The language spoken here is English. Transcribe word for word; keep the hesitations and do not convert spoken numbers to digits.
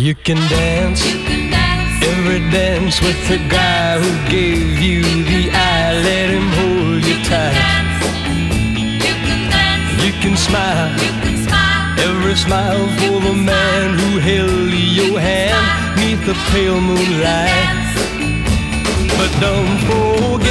You can dance, You can dance every dance with the guy who gave you the eye. Let him hold you You can tight. dance You can dance You can smile, You can smile every smile for the man who held your hand 'neath the pale moonlight. Dance But don't forget